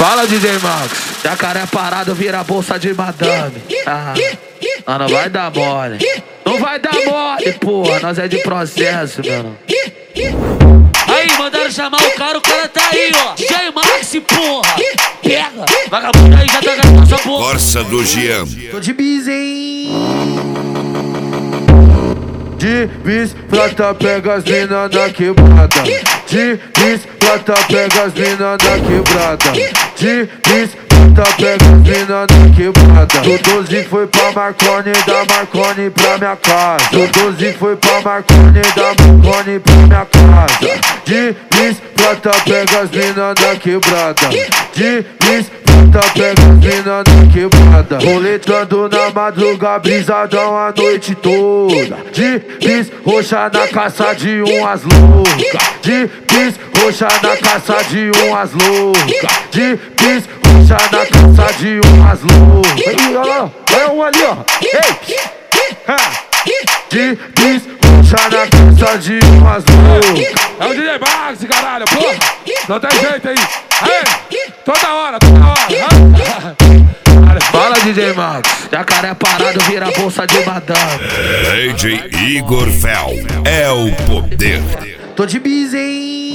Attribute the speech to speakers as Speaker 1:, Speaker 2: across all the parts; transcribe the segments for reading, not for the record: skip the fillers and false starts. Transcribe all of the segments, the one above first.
Speaker 1: Fala, DJ Max. Jacaré parado vira bolsa de madame. Não vai dar mole. Não vai dar mole, porra. Nós é de processo, mano.
Speaker 2: Aí, mandaram chamar o cara tá aí, ó. DJ Max, porra. Pega. Vagabundo aí já tá gastando essa porra.
Speaker 3: Força do Jean.
Speaker 1: Tô de bis, hein? De bis, prata, pega as mina na quebrada. De bis, prata, pega as mina na quebrada. De bis, prata, pega as mina na quebrada. Do 12 foi pra Marconi, da Marconi pra minha casa. Do 12 foi pra Marconi, da Marconi pra minha casa. De bis, prata, pega as mina na quebrada. De bis, prata, pega as mina na quebrada. Roletando na madruga, brisadão a noite toda. De bis, roxa na caça de umas loucas. De bis, roxa na caça de umas loucas. De bis, roxa na caça de umas loucas. Aí, olha lá, olha um ali, ó. Ei! De bis, roxa na caça de umas loucas.
Speaker 4: É o DJ Max, caralho, porra! Não tem jeito aí! Aí! Toda hora, toda hora!
Speaker 1: Fala, DJ Max. Jacaré parado vira bolsa de madame.
Speaker 3: DJ Igor Fel é o poder.
Speaker 1: Tô de bis, hein?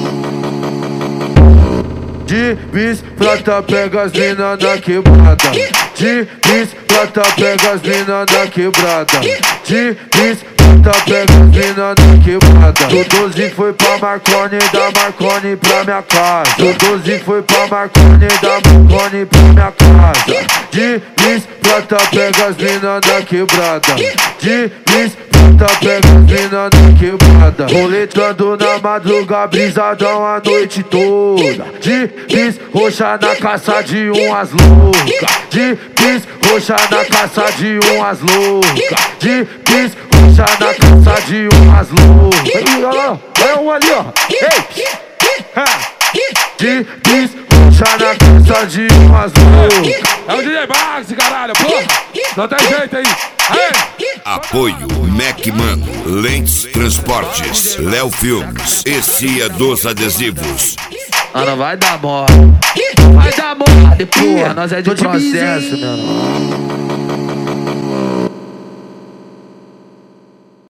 Speaker 1: De bis, prata, pega as mina na quebrada. De bis, prata, pega as mina na quebrada. De bis, prata, pega as mina na quebrada. Do 12 foi pra Marconi, da Marconi pra minha casa. Do 12 foi pra Marconi, da Marconi pra minha casa. De bis, prata, pega as mina na quebrada. De bis, prata, pega as mina na quebrada. Roletando na madruga, brisadão a noite toda. De bis, roxa na caça de umas loucas. De bis, roxa na caça de umas loucas. De bis, roxa na caça de umas loucas. Aí, olha lá, olha um ali, ó. Ei! De bis, roxa na caça de umas loucas.
Speaker 4: É o DJ Max, caralho, porra! Não tem jeito aí! Aí!
Speaker 3: Apoio Macman, Lentes Transportes, Léo Filmes e Cia dos Adesivos.
Speaker 1: Não vai dar mole. Vai dar mole, porra. Nós é de processo, mano.